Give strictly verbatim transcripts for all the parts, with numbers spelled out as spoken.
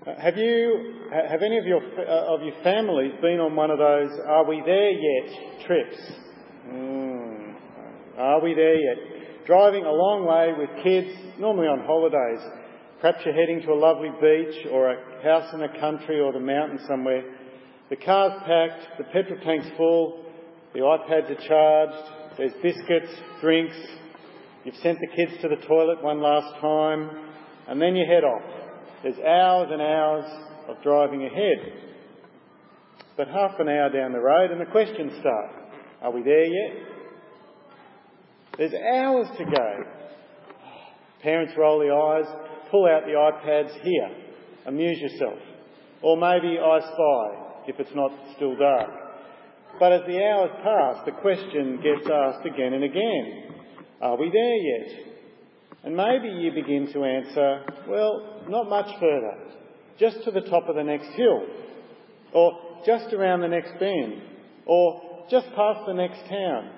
Uh, have you, have any of your uh, of your families been on one of those "Are we there yet" trips? Mm, are we there yet? Driving a long way with kids, normally on holidays. Perhaps you're heading to a lovely beach or a house in the country or the mountains somewhere. The car's packed, the petrol tank's full, the iPads are charged, there's biscuits, drinks, you've sent the kids to the toilet one last time, and then you head off. There's hours and hours of driving ahead. But half an hour down the road and the questions start. Are we there yet? There's hours to go. Parents roll the eyes, pull out the iPads, here, amuse yourself. Or maybe I Spy, if it's not still dark. But as the hours pass, the question gets asked again and again. Are we there yet? And maybe you begin to answer, well, not much further, just to the top of the next hill, or just around the next bend, or just past the next town.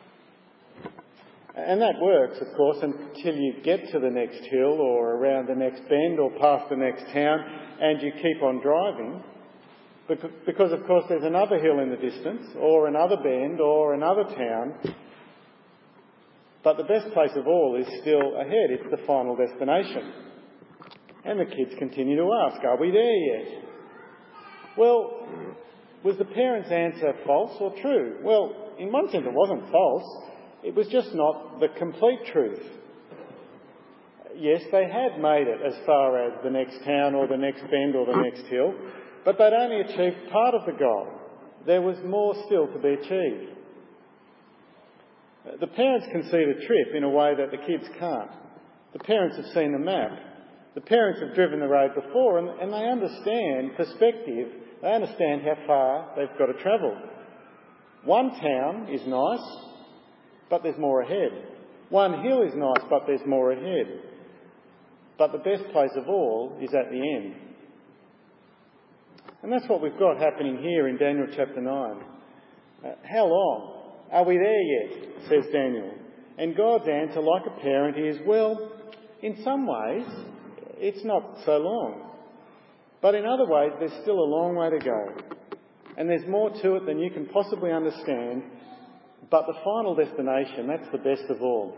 And that works, of course, until you get to the next hill or around the next bend or past the next town and you keep on driving. Because, of course, there's another hill in the distance or another bend or another town. But the best place of all is still ahead. It's the final destination. And the kids continue to ask, are we there yet? Well, was the parents' answer false or true? Well, in one sense it wasn't false. It was just not the complete truth. Yes, they had made it as far as the next town or the next bend or the next hill, but they'd only achieved part of the goal. There was more still to be achieved. The parents can see the trip in a way that the kids can't. The parents have seen the map. The parents have driven the road before and, and they understand perspective. They understand how far they've got to travel. One town is nice, but there's more ahead. One hill is nice, but there's more ahead. But the best place of all is at the end. And that's what we've got happening here in Daniel chapter nine. Uh, how long? Are we there yet? Says Daniel. And God's answer, like a parent, is, well, in some ways, it's not so long. But in other ways, there's still a long way to go. And there's more to it than you can possibly understand. But the final destination, that's the best of all.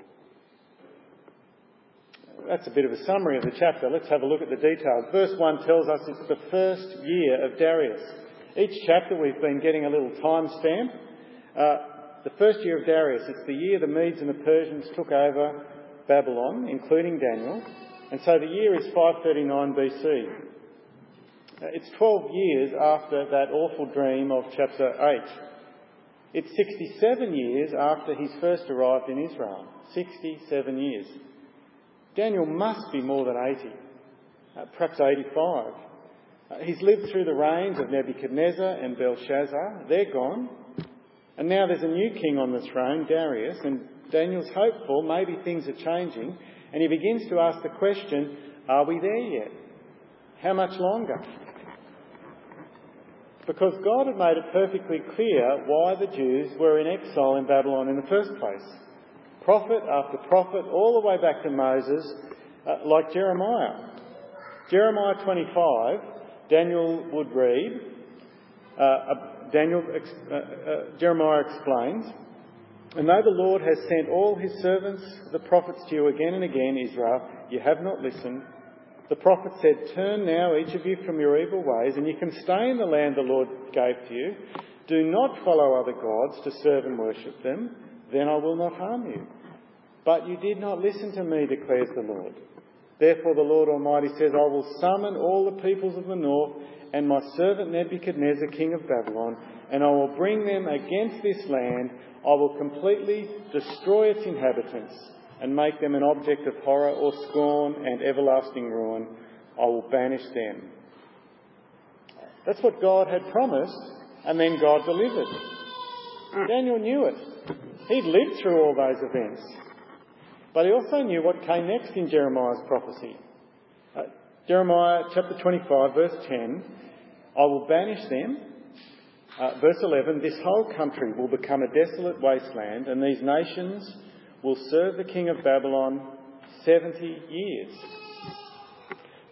That's a bit of a summary of the chapter. Let's have a look at the details. Verse one tells us it's the first year of Darius. Each chapter we've been getting a little time stamp. Uh, the first year of Darius, it's the year the Medes and the Persians took over Babylon, including Daniel. And so the year is five thirty-nine B C. Uh, it's twelve years after that awful dream of chapter eight. It's sixty-seven years after he's first arrived in Israel. sixty-seven years. Daniel must be more than eighty, uh, perhaps eighty-five. Uh, he's lived through the reigns of Nebuchadnezzar and Belshazzar. They're gone. And now there's a new king on the throne, Darius, and Daniel's hopeful, maybe things are changing, and he begins to ask the question, are we there yet? How much longer? Because God had made it perfectly clear why the Jews were in exile in Babylon in the first place. Prophet after prophet, all the way back to Moses, uh, like Jeremiah. Jeremiah twenty-five, Daniel would read, uh, uh, Daniel, uh, uh, Jeremiah explains, and though the Lord has sent all his servants, the prophets, to you again and again, Israel, you have not listened. The prophet said, turn now, each of you, from your evil ways, and you can stay in the land the Lord gave to you. Do not follow other gods to serve and worship them, then I will not harm you. But you did not listen to me, declares the Lord. Therefore the Lord Almighty says, I will summon all the peoples of the north and my servant Nebuchadnezzar, king of Babylon, and I will bring them against this land. I will completely destroy its inhabitants and make them an object of horror or scorn and everlasting ruin. I will banish them. That's what God had promised, and then God delivered. Daniel knew it. He'd lived through all those events. But he also knew what came next in Jeremiah's prophecy. Uh, Jeremiah chapter twenty-five, verse ten, I will banish them. Uh, verse eleven, this whole country will become a desolate wasteland, and these nations will serve the king of Babylon seventy years.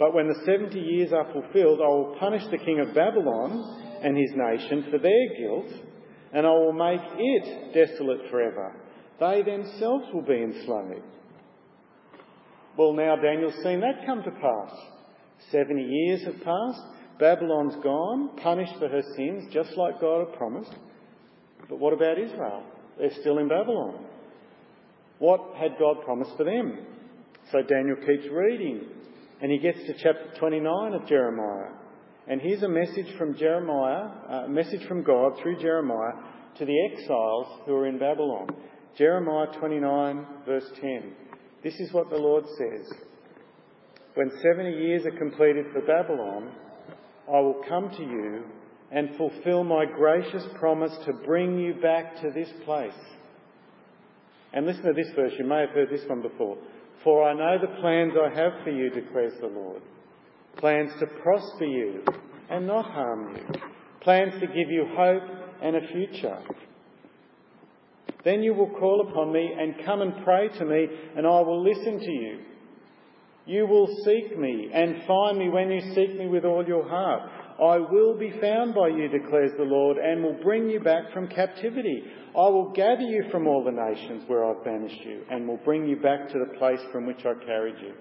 But when the seventy years are fulfilled, I will punish the king of Babylon and his nation for their guilt, and I will make it desolate forever. They themselves will be enslaved. Well, now Daniel's seen that come to pass. Seventy years have passed. Babylon's gone, punished for her sins, just like God had promised. But what about Israel? They're still in Babylon. What had God promised for them? So Daniel keeps reading, and he gets to chapter twenty-nine of Jeremiah. And here's a message from Jeremiah, a message from God through Jeremiah to the exiles who are in Babylon. Jeremiah twenty-nine, verse ten. This is what the Lord says. When seventy years are completed for Babylon, I will come to you and fulfill my gracious promise to bring you back to this place. And listen to this verse. You may have heard this one before. For I know the plans I have for you, declares the Lord. Plans to prosper you and not harm you. Plans to give you hope and a future. Then you will call upon me and come and pray to me, and I will listen to you. You will seek me and find me when you seek me with all your heart. I will be found by you, declares the Lord, and will bring you back from captivity. I will gather you from all the nations where I've banished you, and will bring you back to the place from which I carried you.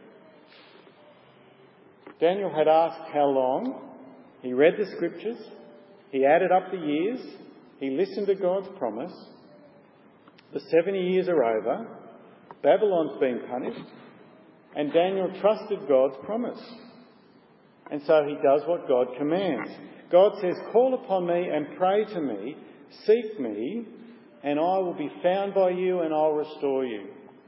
Daniel had asked how long. He read the scriptures. He added up the years. He listened to God's promise. The seventy years are over. Babylon's been punished. And Daniel trusted God's promise. And so he does what God commands. God says, call upon me and pray to me, seek me, and I will be found by you and I'll restore you.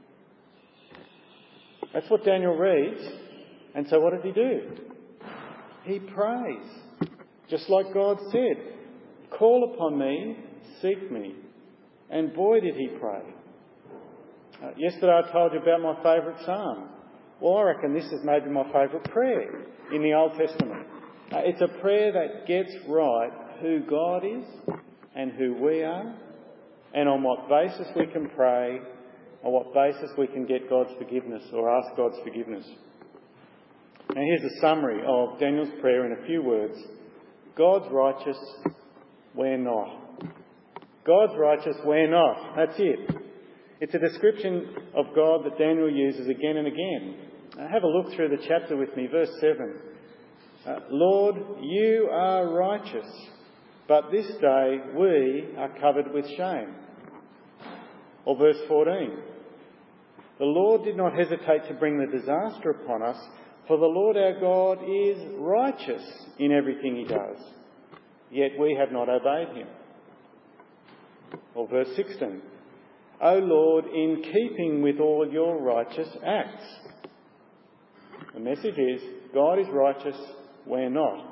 That's what Daniel reads. And so what does he do? He prays. Just like God said, call upon me, seek me. And boy did he pray. Uh, yesterday I told you about my favourite psalm. Well, I reckon this is maybe my favourite prayer in the Old Testament. Uh, it's a prayer that gets right who God is and who we are, and on what basis we can pray, on what basis we can get God's forgiveness or ask God's forgiveness. Now here's a summary of Daniel's prayer in a few words. God's righteous, we're not. God's righteous, we're not. That's it. It's a description of God that Daniel uses again and again. Now have a look through the chapter with me, verse seven. Uh, Lord, you are righteous, but this day we are covered with shame. Or verse fourteen. The Lord did not hesitate to bring the disaster upon us, for the Lord our God is righteous in everything he does, yet we have not obeyed him. Or verse sixteen. O Lord, in keeping with all your righteous acts. The message is, God is righteous, we're not.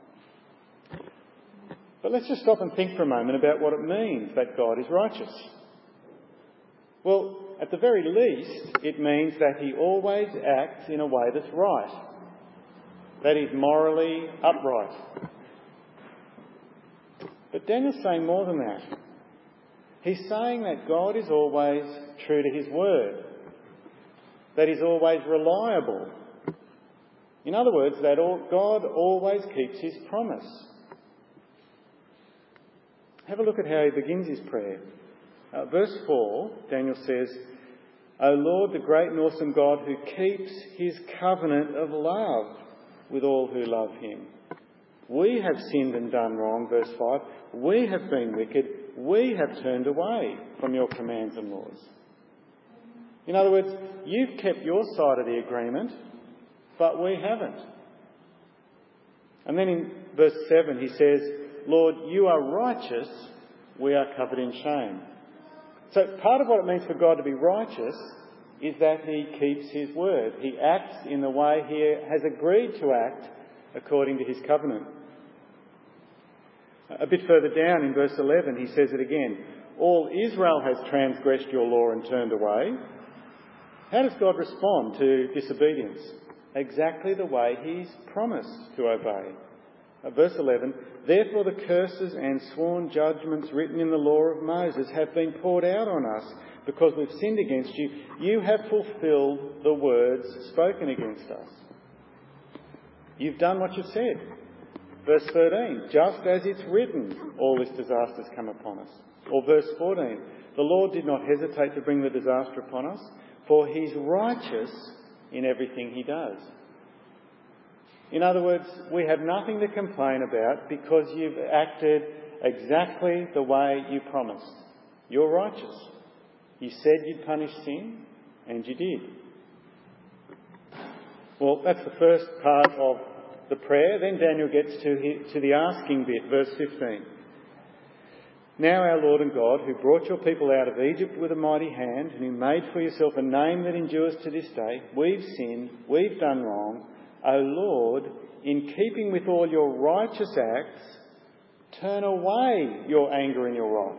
But let's just stop and think for a moment about what it means that God is righteous. Well, at the very least, it means that he always acts in a way that's right. That is morally upright. But Daniel's saying more than that. He's saying that God is always true to his word. That he's always reliable. In other words, that God always keeps his promise. Have a look at how he begins his prayer. Uh, verse four, Daniel says, O Lord, the great and awesome God who keeps his covenant of love with all who love him. We have sinned and done wrong, verse five. We have been wicked. We have turned away from your commands and laws. In other words, you've kept your side of the agreement, but we haven't. And then in verse seven he says, Lord, you are righteous, we are covered in shame. So part of what it means for God to be righteous is that he keeps his word. He acts in the way he has agreed to act according to his covenant. A bit further down in verse eleven he says it again. All Israel has transgressed your law and turned away. How does God respond to disobedience? Exactly the way he's promised to obey. Uh, verse eleven, therefore the curses and sworn judgments written in the law of Moses have been poured out on us because we've sinned against you. You have fulfilled the words spoken against us. You've done what you've said. Verse thirteen, just as it's written, all this disaster's come upon us. Or verse fourteen, the Lord did not hesitate to bring the disaster upon us, for he's righteous in everything he does. In other words, we have nothing to complain about because you've acted exactly the way you promised. You're righteous. You said you'd punish sin, and you did. Well, that's the first part of the prayer. Then Daniel gets to, his, to the asking bit, verse fifteen. Now our Lord and God, who brought your people out of Egypt with a mighty hand, and who made for yourself a name that endures to this day, we've sinned, we've done wrong. O Lord, in keeping with all your righteous acts, turn away your anger and your wrath.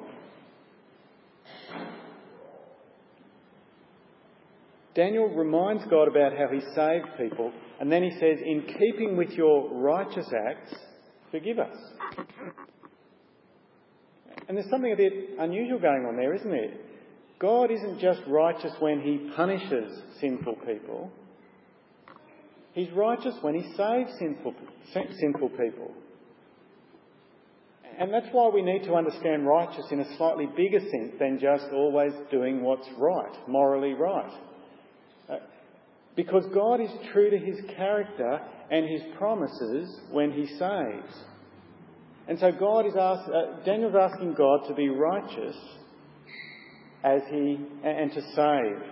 Daniel reminds God about how he saved people, and then he says, in keeping with your righteous acts, forgive us. And there's something a bit unusual going on there, isn't there? God isn't just righteous when he punishes sinful people. He's righteous when he saves sinful, sinful people. And that's why we need to understand righteous in a slightly bigger sense than just always doing what's right, morally right. Uh, because God is true to his character and his promises when he saves. And so God is ask, uh, Daniel's asking God to be righteous as he and to save.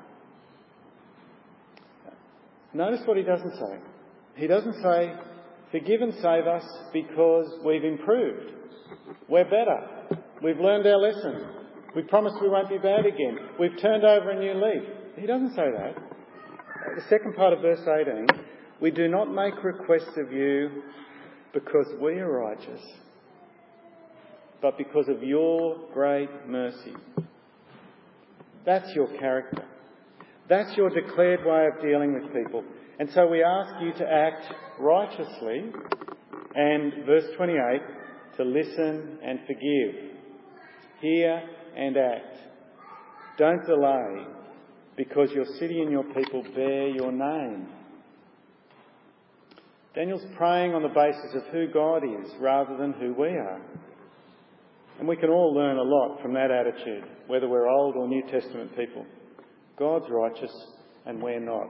Notice what he doesn't say. He doesn't say, forgive and save us because we've improved. We're better. We've learned our lesson. We promised we won't be bad again. We've turned over a new leaf. He doesn't say that. The second part of verse eighteen, we do not make requests of you because we are righteous, but because of your great mercy. That's your character. That's your declared way of dealing with people. And so we ask you to act righteously, and verse twenty-eight, to listen and forgive. Hear and act. Don't delay, because your city and your people bear your name. Daniel's praying on the basis of who God is rather than who we are. And we can all learn a lot from that attitude, whether we're Old or New Testament people. God's righteous and we're not.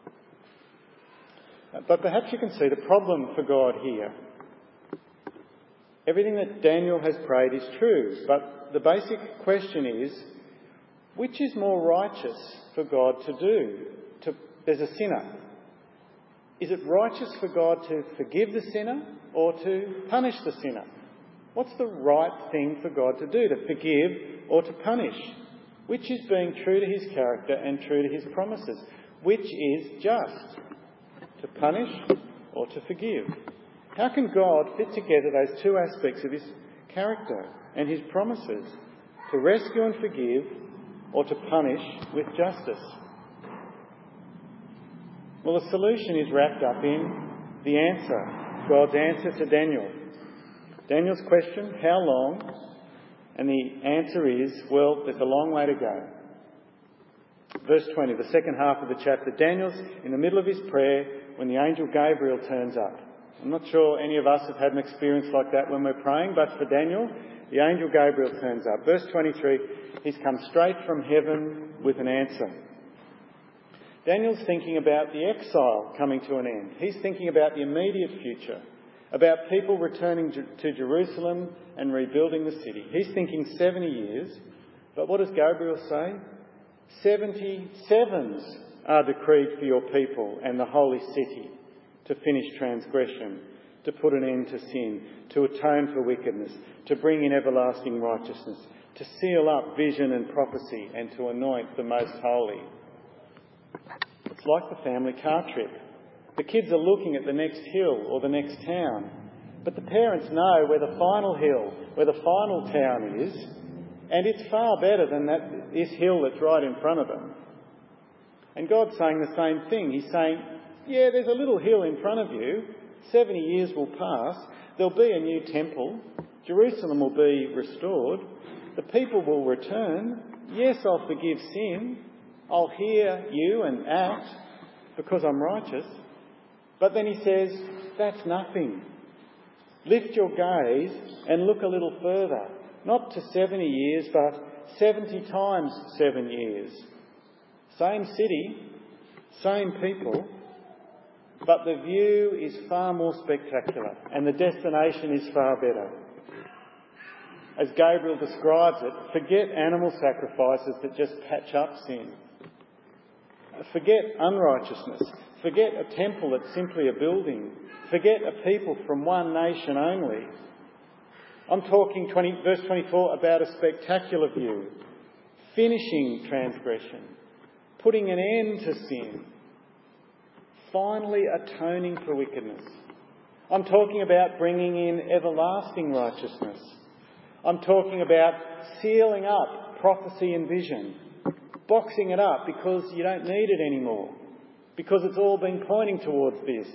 But perhaps you can see the problem for God here. Everything that Daniel has prayed is true, but the basic question is, which is more righteous for God to do? To, there's a sinner. Is it righteous for God to forgive the sinner or to punish the sinner? What's the right thing for God to do, to forgive or to punish? Which is being true to his character and true to his promises? Which is just, to punish or to forgive? How can God fit together those two aspects of his character and his promises, to rescue and forgive or to punish with justice? Well, the solution is wrapped up in the answer, God's answer to Daniel. Daniel's question, how long? And the answer is, well, there's a long way to go. Verse twenty, the second half of the chapter. Daniel's in the middle of his prayer when the angel Gabriel turns up. I'm not sure any of us have had an experience like that when we're praying, but for Daniel, the angel Gabriel turns up. Verse twenty-three, he's come straight from heaven with an answer. Daniel's thinking about the exile coming to an end. He's thinking about the immediate future, about people returning to Jerusalem and rebuilding the city. He's thinking seventy years, but what does Gabriel say? seventy sevens are decreed for your people and the holy city to finish transgression, to put an end to sin, to atone for wickedness, to bring in everlasting righteousness, to seal up vision and prophecy, and to anoint the most holy. It's like the family car trip. The kids are looking at the next hill or the next town, but the parents know where the final hill, where the final town is, and it's far better than that this hill that's right in front of them. And God's saying the same thing. He's saying, yeah, there's a little hill in front of you. seventy years will pass. There'll be a new temple. Jerusalem will be restored. The people will return. Yes, I'll forgive sin. I'll hear you and act because I'm righteous. But then he says, that's nothing. Lift your gaze and look a little further. Not to seventy years, but seventy times seven years. Same city, same people, but the view is far more spectacular and the destination is far better. As Gabriel describes it, forget animal sacrifices that just patch up sin. Forget unrighteousness. Forget a temple that's simply a building. Forget a people from one nation only. I'm talking, twenty, verse twenty-four, about a spectacular view. Finishing transgression. Putting an end to sin. Finally atoning for wickedness. I'm talking about bringing in everlasting righteousness. I'm talking about sealing up prophecy and vision. Boxing it up because you don't need it anymore. Because it's all been pointing towards this.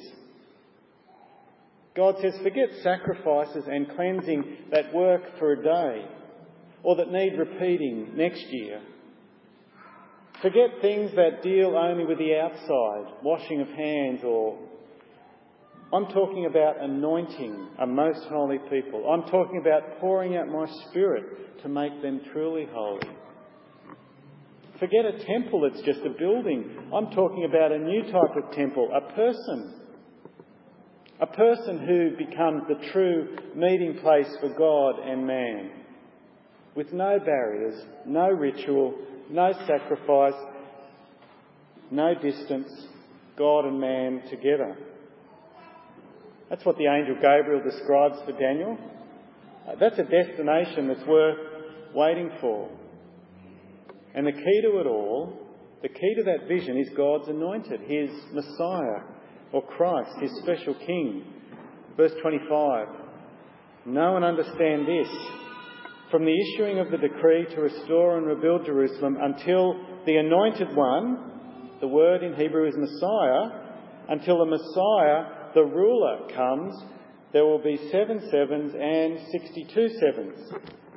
God says, forget sacrifices and cleansing that work for a day or that need repeating next year. Forget things that deal only with the outside, washing of hands or... I'm talking about anointing a most holy people. I'm talking about pouring out my Spirit to make them truly holy. Forget a temple that's just a building. I'm talking about a new type of temple, a person. A person who becomes the true meeting place for God and man. With no barriers, no ritual, no sacrifice, no distance, God and man together. That's what the angel Gabriel describes for Daniel. Uh, that's a destination that's worth waiting for. And the key to it all, the key to that vision is God's anointed, his Messiah or Christ, his special King. Verse twenty-five. Know and understand this. From the issuing of the decree to restore and rebuild Jerusalem until the anointed one, the word in Hebrew is Messiah, until the Messiah, the ruler, comes, there will be seven sevens and sixty-two sevens.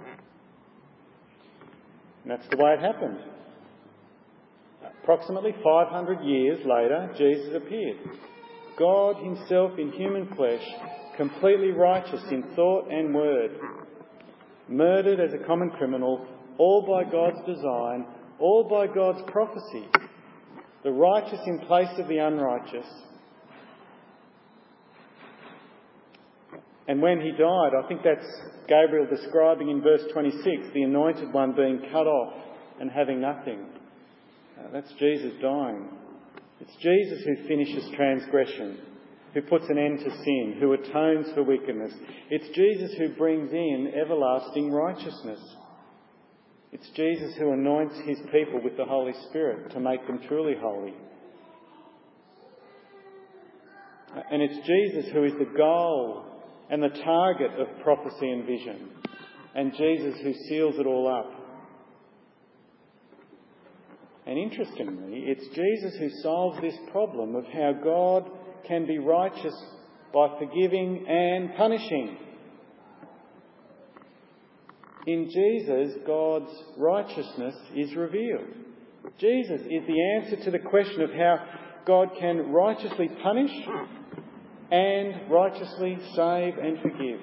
And that's the way it happened. Approximately five hundred years later, Jesus appeared. God himself in human flesh, completely righteous in thought and word, murdered as a common criminal, all by God's design, all by God's prophecy, the righteous in place of the unrighteous. And when he died, I think that's Gabriel describing in verse twenty-six, the anointed one being cut off and having nothing. Uh, that's Jesus dying. It's Jesus who finishes transgression, who puts an end to sin, who atones for wickedness. It's Jesus who brings in everlasting righteousness. It's Jesus who anoints his people with the Holy Spirit to make them truly holy. And it's Jesus who is the goal and the target of prophecy and vision, and Jesus who seals it all up. And interestingly, it's Jesus who solves this problem of how God can be righteous by forgiving and punishing. In Jesus, God's righteousness is revealed. Jesus is the answer to the question of how God can righteously punish and righteously save and forgive.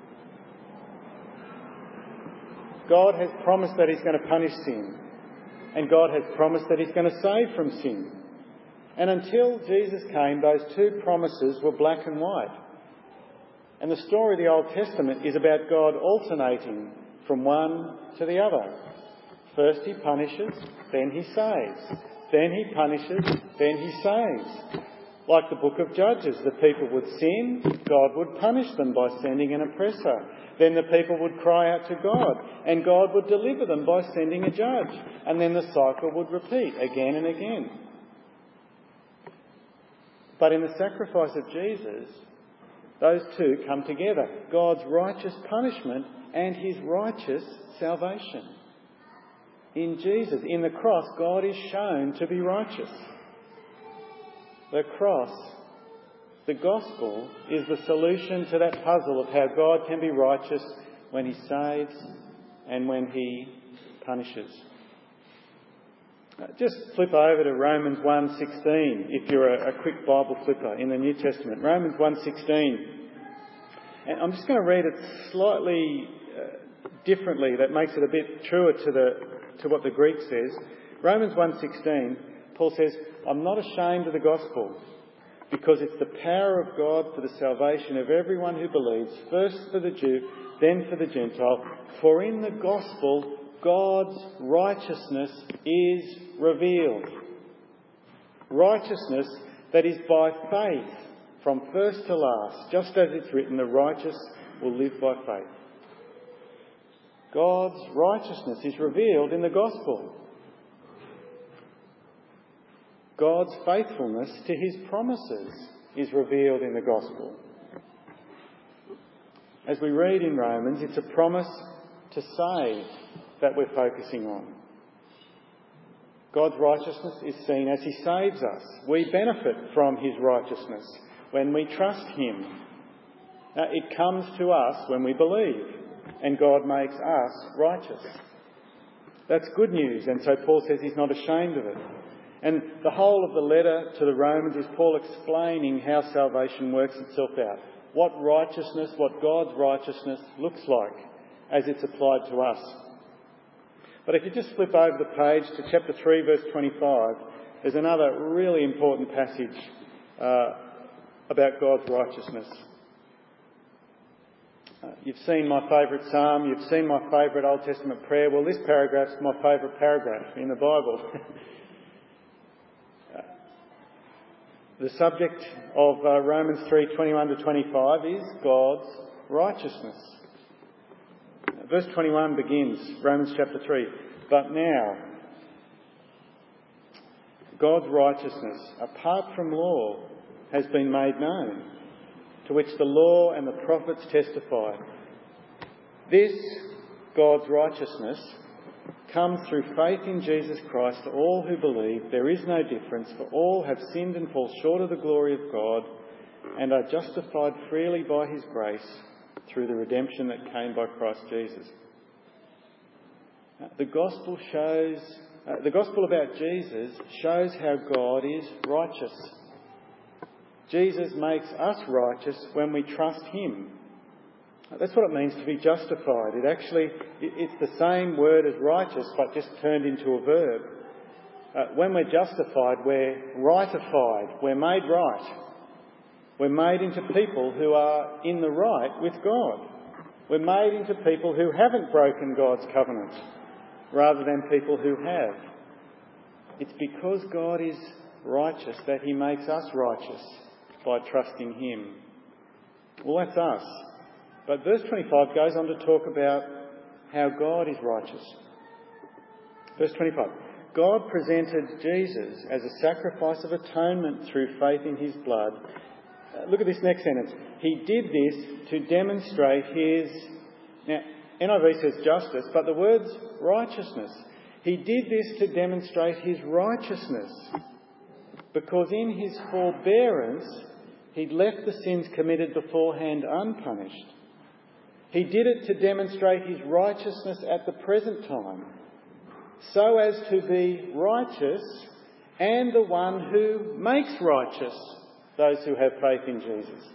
God has promised that he's going to punish sin, and God has promised that he's going to save from sin. And until Jesus came, those two promises were black and white. And the story of the Old Testament is about God alternating from one to the other. First he punishes, then he saves. Then he punishes, then he saves. Like the book of Judges, the people would sin, God would punish them by sending an oppressor. Then the people would cry out to God, and God would deliver them by sending a judge. And then the cycle would repeat again and again. But in the sacrifice of Jesus, those two come together. God's righteous punishment and his righteous salvation. In Jesus, in the cross, God is shown to be righteous. The cross, the gospel, is the solution to that puzzle of how God can be righteous when he saves and when he punishes. Uh, just flip over to Romans one sixteen if you're a, a quick Bible flipper in the New Testament. Romans one sixteen. And I'm just going to read it slightly uh, differently. That makes it a bit truer to the to what the Greek says. Romans one sixteen, Paul says, "I'm not ashamed of the gospel, because it's the power of God for the salvation of everyone who believes, first for the Jew, then for the Gentile. For in the gospel, God's righteousness is revealed." Righteousness that is by faith, from first to last, just as it's written, "The righteous will live by faith." God's righteousness is revealed in the gospel. God's faithfulness to his promises is revealed in the gospel. As we read in Romans, it's a promise to save that we're focusing on. God's righteousness is seen as he saves us. We benefit from his righteousness when we trust him. Now, it comes to us when we believe, and God makes us righteous. That's good news, and so Paul says he's not ashamed of it. And the whole of the letter to the Romans is Paul explaining how salvation works itself out. What righteousness, what God's righteousness looks like as it's applied to us. But if you just flip over the page to chapter three, verse twenty-five, there's another really important passage uh, about God's righteousness. Uh, you've seen my favourite psalm, you've seen my favourite Old Testament prayer. Well, this paragraph's my favourite paragraph in the Bible. The subject of uh, Romans three, twenty-one to twenty-five is God's righteousness. Verse twenty-one begins, Romans chapter three. "But now, God's righteousness, apart from law, has been made known, to which the law and the prophets testify. This, God's righteousness, comes through faith in Jesus Christ to all who believe. There is no difference, for all have sinned and fall short of the glory of God, and are justified freely by his grace through the redemption that came by Christ Jesus." The gospel shows, uh, the gospel about Jesus shows how God is righteous. Jesus makes us righteous when we trust him. That's what it means to be justified. It actually, it's the same word as righteous, but just turned into a verb. Uh, when we're justified, we're rightified. We're made right. We're made into people who are in the right with God. We're made into people who haven't broken God's covenant, rather than people who have. It's because God is righteous that he makes us righteous by trusting him. Well, that's us. But verse twenty-five goes on to talk about how God is righteous. Verse twenty-five. "God presented Jesus as a sacrifice of atonement through faith in his blood." Uh, look at this next sentence. "He did this to demonstrate his..." Now, N I V says justice, but the word's righteousness. "He did this to demonstrate his righteousness, because in his forbearance he'd left the sins committed beforehand unpunished. He did it to demonstrate his righteousness at the present time, so as to be righteous and the one who makes righteous those who have faith in Jesus."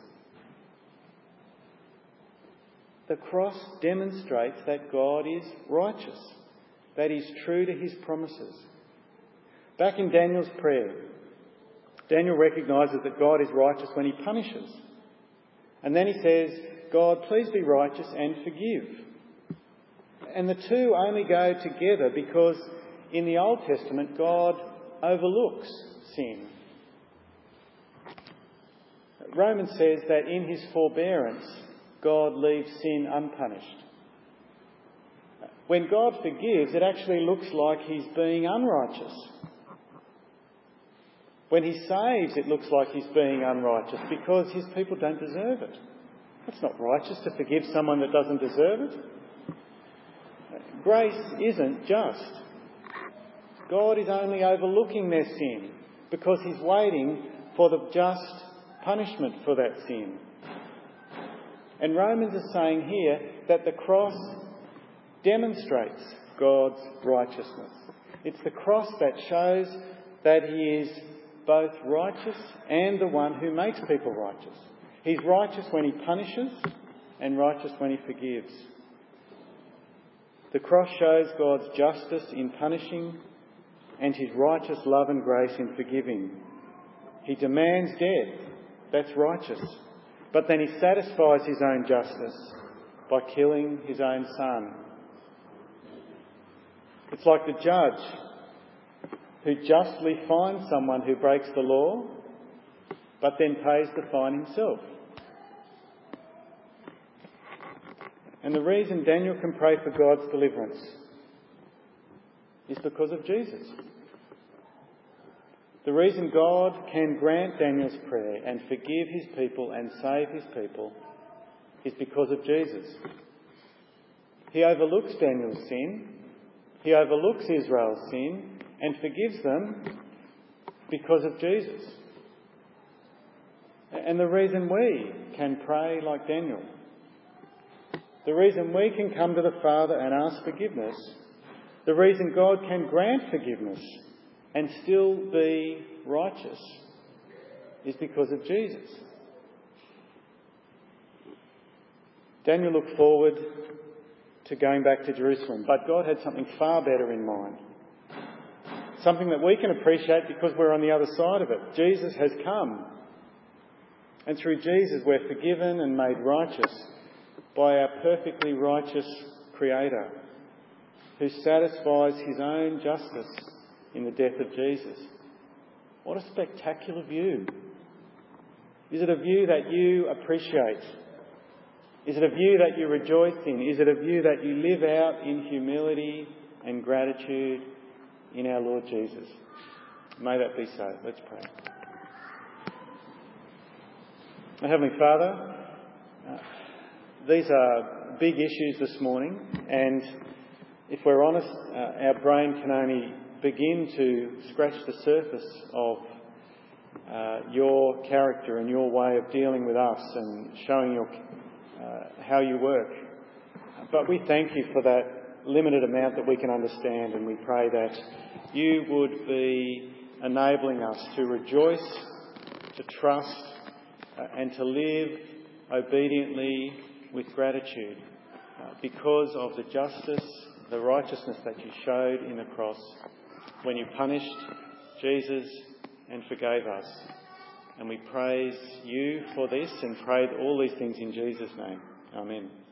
The cross demonstrates that God is righteous, that he's true to his promises. Back in Daniel's prayer, Daniel recognises that God is righteous when he punishes. And then he says, "God, please be righteous and forgive." And the two only go together because in the Old Testament, God overlooks sin. Romans says that in his forbearance, God leaves sin unpunished. When God forgives, it actually looks like he's being unrighteous. When he saves, it looks like he's being unrighteous because his people don't deserve it. It's not righteous to forgive someone that doesn't deserve it. Grace isn't just. God is only overlooking their sin because he's waiting for the just punishment for that sin. And Romans is saying here that the cross demonstrates God's righteousness. It's the cross that shows that he is both righteous and the one who makes people righteous. He's righteous when he punishes and righteous when he forgives. The cross shows God's justice in punishing and his righteous love and grace in forgiving. He demands death. That's righteous. But then he satisfies his own justice by killing his own son. It's like the judge who justly fines someone who breaks the law, but then pays the fine himself. And the reason Daniel can pray for God's deliverance is because of Jesus. The reason God can grant Daniel's prayer and forgive his people and save his people is because of Jesus. He overlooks Daniel's sin, he overlooks Israel's sin and forgives them because of Jesus. And the reason we can pray like Daniel, the reason we can come to the Father and ask forgiveness, the reason God can grant forgiveness and still be righteous is because of Jesus. Daniel looked forward to going back to Jerusalem, but God had something far better in mind. Something that we can appreciate because we're on the other side of it. Jesus has come. And through Jesus we're forgiven and made righteous by our perfectly righteous Creator, who satisfies his own justice in the death of Jesus. What a spectacular view. Is it a view that you appreciate? Is it a view that you rejoice in? Is it a view that you live out in humility and gratitude in our Lord Jesus? May that be so. Let's pray. Our Heavenly Father, uh, these are big issues this morning, and if we're honest, uh, our brain can only begin to scratch the surface of uh, your character and your way of dealing with us and showing your, uh, how you work. But we thank you for that limited amount that we can understand, and we pray that you would be enabling us to rejoice, to trust, uh, and to live obediently with gratitude uh, because of the justice, the righteousness that you showed in the cross when you punished Jesus and forgave us. And we praise you for this and pray all these things in Jesus' name. Amen.